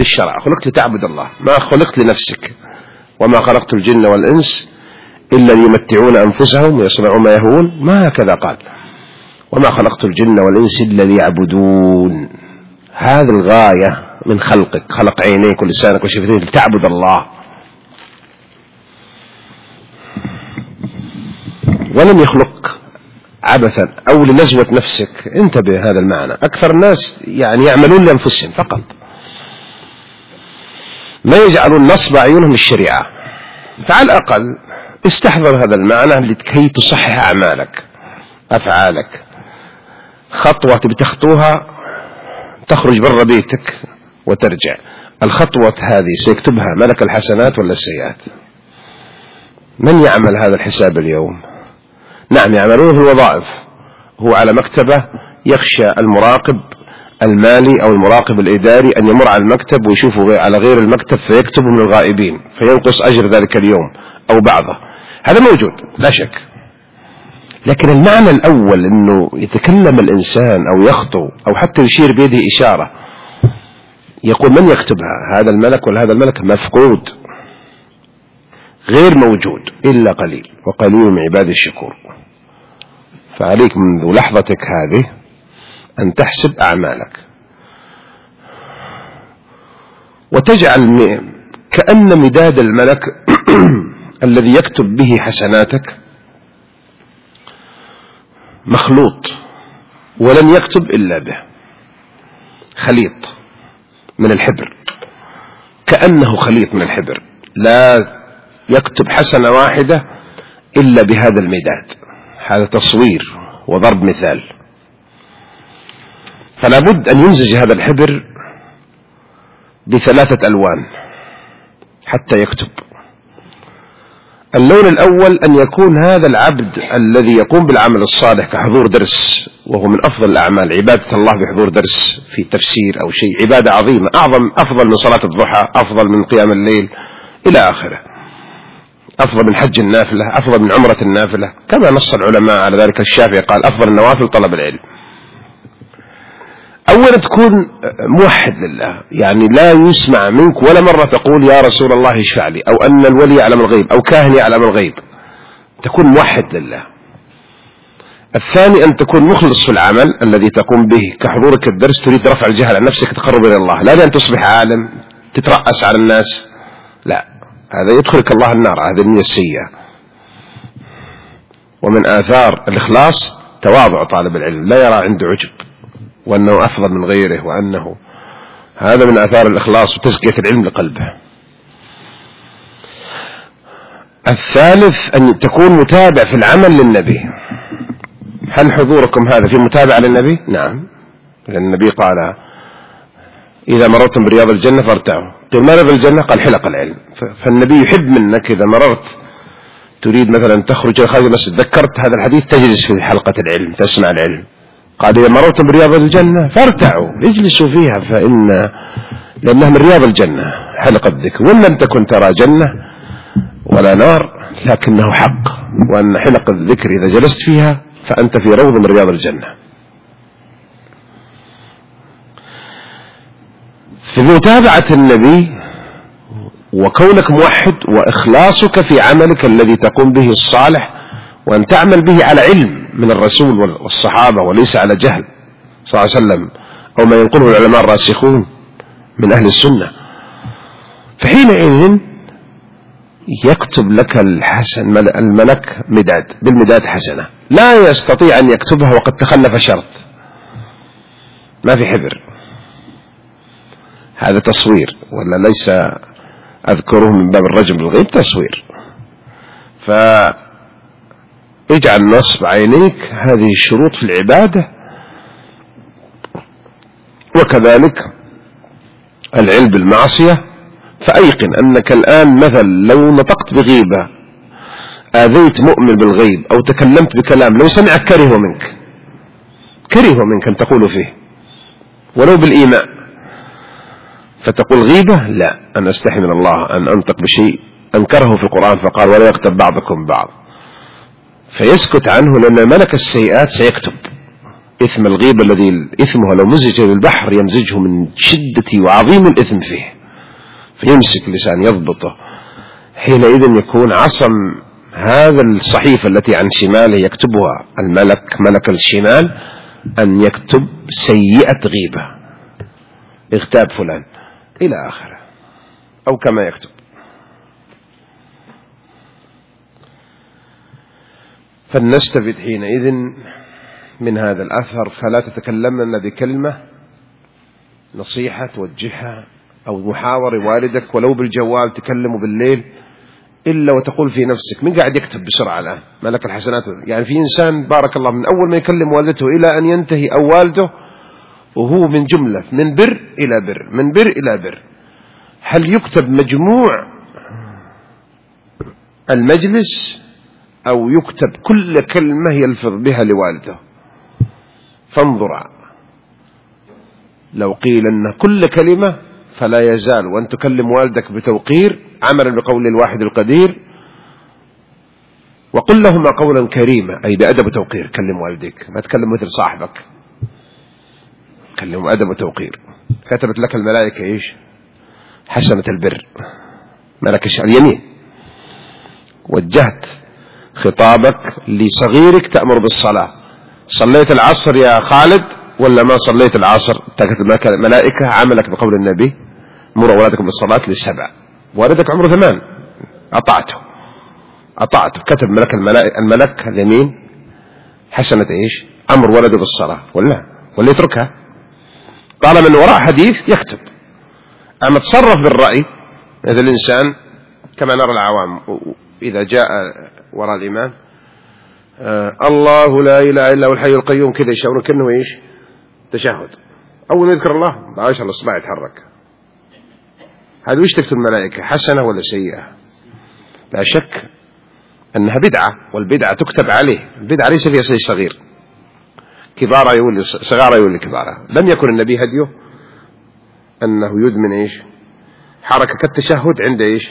للشرع، خلقت لتعبد الله، ما خلقت لنفسك. وما خلقت الجن والإنس إلا ليمتعون أنفسهم ويصنعوا ما يهون، ما هكذا قال. وما خلقت الجن والإنس إلا ليعبدون. هذا الغاية من خلقك، خلق عينيك ولسانك وشفتيك لتعبد الله. ولم يخلق عبثا أو لنزوة نفسك. انتبه هذا المعنى. أكثر الناس يعني يعملون لأنفسهم فقط، ما يجعلون نصب عيونهم الشريعة. فعلى الأقل استحضر هذا المعنى لكي تصحح أعمالك أفعالك. خطوة بتخطوها تخرج برا بيتك وترجع، الخطوة هذه سيكتبها ملك الحسنات ولا السيئات؟ من يعمل هذا الحساب اليوم؟ نعم يعملون في الوظائف، هو على مكتبه يخشى المراقب المالي أو المراقب الإداري أن يمر على المكتب ويشوفه على غير المكتب فيكتب من الغائبين فينقص أجر ذلك اليوم أو بعضه. هذا موجود لا شك، لكن المعنى الأول أنه يتكلم الإنسان أو يخطو أو حتى يشير بيده إشارة يقول من يكتبها؟ هذا الملك ولا هذا الملك؟ مفقود، غير موجود إلا قليل، وقليل من عباد الشكور. فعليك منذ لحظتك هذه أن تحسب أعمالك وتجعل كأن مداد الملك الذي يكتب به حسناتك مخلوط ولن يكتب إلا به، خليط من الحبر، كأنه خليط من الحبر، لا يكتب حسنة واحدة إلا بهذا المداد. هذا تصوير وضرب مثال. فلا بد أن يمزج هذا الحبر بثلاثة ألوان حتى يكتب. اللون الأول أن يكون هذا العبد الذي يقوم بالعمل الصالح كحضور درس، وهو من أفضل الأعمال عبادة الله بحضور درس في تفسير أو شيء، عبادة عظيمة، أفضل من صلاة الضحى، أفضل من قيام الليل إلى آخره، أفضل من حج النافلة، أفضل من عمرة النافلة، كما نص العلماء على ذلك. الشافعي قال أفضل النوافل طلب العلم. أولا تكون موحد لله، يعني لا يسمع منك ولا مرة تقول يا رسول الله اشفع لي، أو أن الولي يعلم الغيب، أو كاهن يعلم الغيب. تكون موحد لله. الثاني أن تكون مخلص في العمل الذي تقوم به، كحضورك الدرس تريد رفع الجهل عن نفسك تقرب إلى الله، لا لأن تصبح عالم تترأس على الناس، لا، هذا يدخلك الله النار، هذه النية السيئة. ومن آثار الإخلاص تواضع طالب العلم، لا يرى عنده عجب وأنه أفضل من غيره، وأنه هذا من آثار الإخلاص وتزكية العلم لقلبه. الثالث أن تكون متابع في العمل للنبي. هل حضوركم هذا في متابعة للنبي؟ نعم، لأن النبي قال إذا مررتم برياض الجنة فارتعوا. قيل ما رياض الجنة؟ قال حلق العلم. فالنبي يحب منك إذا مررت تريد مثلا تخرج خارج المسجد، ذكرت هذا الحديث، تجلس في حلقة العلم تسمع العلم. قال إذا مررتم برياض الجنة فارتعوا، اجلسوا فيها لأنها من رياض الجنة حلقة الذكر. وإن لم تكن ترى جنة ولا نار لكنه حق، وأن حلقة الذكر إذا جلست فيها فأنت في روض من رياض الجنة. في متابعة النبي وكونك موحد وإخلاصك في عملك الذي تقوم به الصالح، وأن تعمل به على علم من الرسول والصحابة وليس على جهل صلى الله عليه وسلم أو ما ينقله العلماء الراسخون من أهل السنة، فحينئذ يكتب لك الملك بالمداد حسنة. لا يستطيع أن يكتبها وقد تخلف شرط، ما في حبر، هذا تصوير، ولا ليس أذكره من باب الرجم بالغيب، تصوير. فاجعل نصب عينيك هذه الشروط في العبادة. وكذلك العلم بالمعصية، فأيقن أنك الآن مثل لو نطقت بغيبة آذيت مؤمن بالغيب أو تكلمت بكلام لو سمع كره منك أن تقول فيه ولو بالإيماء، فتقول غيبة؟ لا، أنا أستحي من الله أن أنطق بشيء أنكره في القرآن فقال ولا يغتب بعضكم بعض، فيسكت عنه لأن ملك السيئات سيكتب إثم الغيبة الذي إثمه لو مزج بالبحر يمزجه من شدة وعظيم الإثم فيه، فيمسك اللسان يضبطه. حينئذ يكون عصم هذا الصحيفة التي عن شماله يكتبها الملك، ملك الشمال، أن يكتب سيئة غيبة، اغتاب فلان إلى آخره، أو كما يكتب. فلنستفد حينئذ من هذا الأثر، فلا تتكلمن بكلمة نصيحة توجهها أو محاور والدك ولو بالجوال، تكلمه بالليل إلا وتقول في نفسك من قاعد يكتب بسرعة الآن ملك الحسنات. يعني في إنسان بارك الله من أول ما يكلم والدته إلى أن ينتهي أو والده وهو من جملة من بر إلى بر، من بر إلى بر. هل يكتب مجموع المجلس أو يكتب كل كلمة يلفظ بها لوالده؟ فانظر، لو قيل أن كل كلمة فلا يزال وأن تكلم والدك بتوقير عملا بقول الواحد القدير، وقل لهما قولا كريما، أي بأدب وتوقير. كلم والديك، ما تكلم مثل صاحبك، كلم أدب وتوقير. كتبت لك الملائكة إيش؟ حسنة البر، ملك اليمين. وجهت خطابك لصغيرك تأمر بالصلاة، صليت العصر يا خالد ولا ما صليت العصر؟ تكتب ملائكة عملك بقول النبي مر أولادكم بالصلاة ل7. والدك عمره 8، أطعته. كتب الملك اليمين حسنة إيش؟ أمر ولده بالصلاة ولا يتركها؟ طالما من وراء حديث يكتب. أما تصرف بالرأي، هذا الإنسان كما نرى العوام إذا جاء وراء الإمام الله لا إله إلا هو الحي القيوم كذا يشاور كأنه إيش؟ تشهد. أول ما يذكر الله ما شاء الله الصباع يتحرك. هذا وش تكتب الملائكة؟ حسنة ولا سيئة؟ لا شك أنها بدعة، والبدعة تكتب عليه. البدعة ليس فيها شيء صغير، كبارة يقول صغارة يقول كبارة. لم يكن النبي هديه أنه يدمن إيش؟ حركة كالتشهد عند إيش؟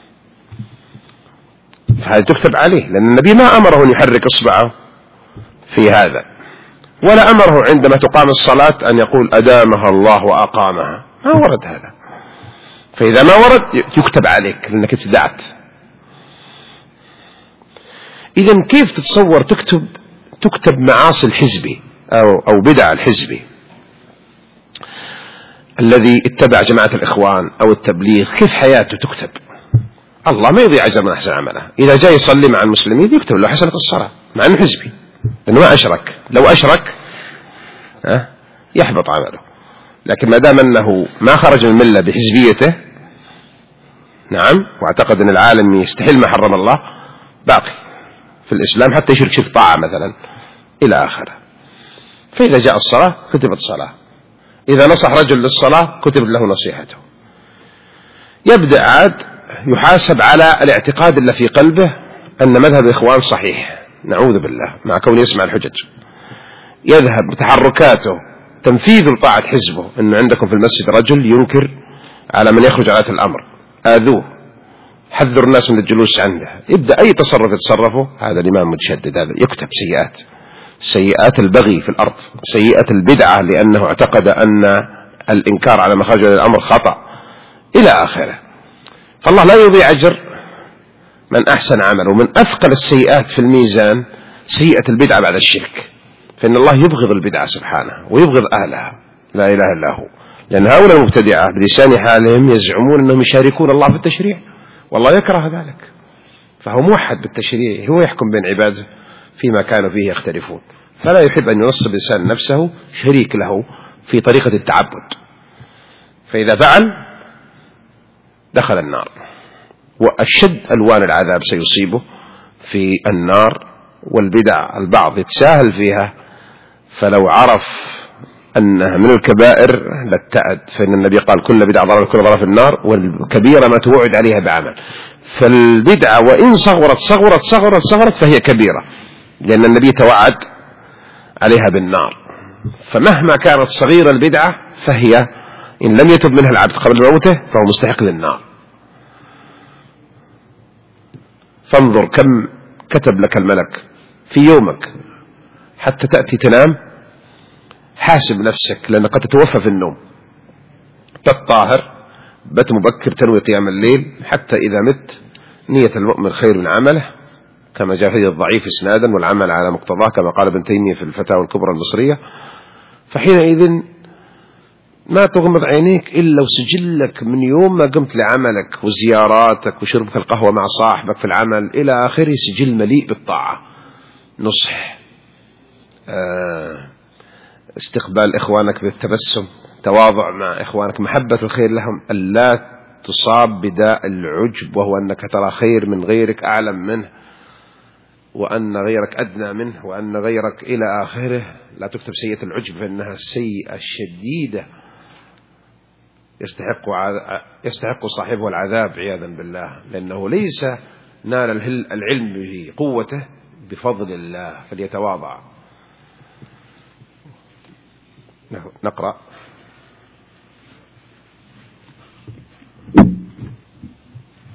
فهذا تكتب عليه، لأن النبي ما أمره أن يحرك إصبعه في هذا، ولا أمره عندما تقام الصلاة أن يقول أدامها الله وأقامها، ما ورد هذا. فإذا ما ورد يكتب عليك لأنك ابتدعت. إذن كيف تتصور تكتب معاصي الحزبي أو بدع الحزبي الذي اتبع جماعة الإخوان أو التبليغ؟ كيف حياته تكتب؟ الله ما يضيع أجر من أحسن عمله. إذا جاء يصلي مع المسلمين يكتب له حسنة الصلاة مع أنه حزبي، لأنه ما أشرك. لو أشرك يحبط عمله. لكن ما دام أنه ما خرج من الملة بحزبيته، نعم، واعتقد أن العالم يستحل ما حرم الله، باقي في الإسلام حتى يشرك شرك طاعة مثلا إلى آخره. فإذا جاء الصلاة كتبت صلاة، إذا نصح رجل للصلاة كتبت له نصيحته. يبدأ عاد يحاسب على الاعتقاد اللي في قلبه أن مذهب الإخوان صحيح، نعوذ بالله، مع كونه يسمع الحجج. يذهب بتحركاته تنفيذ لطاعة حزبه، أنه عندكم في المسجد رجل ينكر على من يخرج على الأمر، آذوه، حذر الناس من الجلوس عنده. يبدأ أي تصرف يتصرفه هذا الإمام متشدد، هذا يكتب سيئات البغي في الأرض، سيئة البدعة لأنه اعتقد أن الإنكار على ما خرج على الأمر خطأ إلى آخره. فالله لا يضيع أجر من أحسن عمله. ومن أثقل السيئات في الميزان سيئة البدعة بعد الشرك، فإن الله يبغض البدعة سبحانه ويبغض أهلها، لا إله إلا هو. لأن هؤلاء المبتدعة بلسان حالهم يزعمون أنهم يشاركون الله في التشريع، والله يكره ذلك. فهو موحد بالتشريع، هو يحكم بين عباده فيما كانوا فيه يختلفون، فلا يحب أن ينصب لسان نفسه شريك له في طريقة التعبد. فإذا فعل دخل النار، وأشد ألوان العذاب سيصيبه في النار. والبدع البعض يتساهل فيها، فلو عرف أنها من الكبائر لاتأد، فإن النبي قال كل بدعة ضرر كل ضرر في النار، والكبيرة ما توعد عليها بعمل. فالبدعة وإن صغرت فهي كبيرة، لأن النبي توعد عليها بالنار. فمهما كانت صغيرة البدعة فهي إن لم يتب منها العبد قبل موته فهو مستحق للنار. فانظر كم كتب لك الملك في يومك حتى تأتي تنام، حاسب نفسك، لأنك قد تتوفى في النوم. تطهر، بت مبكر، تنوي قيام الليل، حتى إذا مت نية المؤمن خير من عمله، كما جاء في الضعيف إسنادا، والعمل على مقتضاه كما قال ابن تيمية في الفتاوى الكبرى المصرية. فحينئذ ما تغمض عينيك إلا وسجلك من يوم ما قمت لعملك وزياراتك وشربك القهوة مع صاحبك في العمل إلى آخره، سجل مليء بالطاعة، نصح، استقبال إخوانك بالتبسم، تواضع مع إخوانك، محبة الخير لهم، ألا تصاب بداء العجب، وهو أنك ترى خير من غيرك أعلم منه، وأن غيرك أدنى منه، وأن غيرك إلى آخره. لا تكتب سيئة العجب، فإنها السيئة الشديدة يستحق صاحبه العذاب عياذا بالله، لأنه ليس نال العلم به قوته بفضل الله، فليتواضع. نقرأ.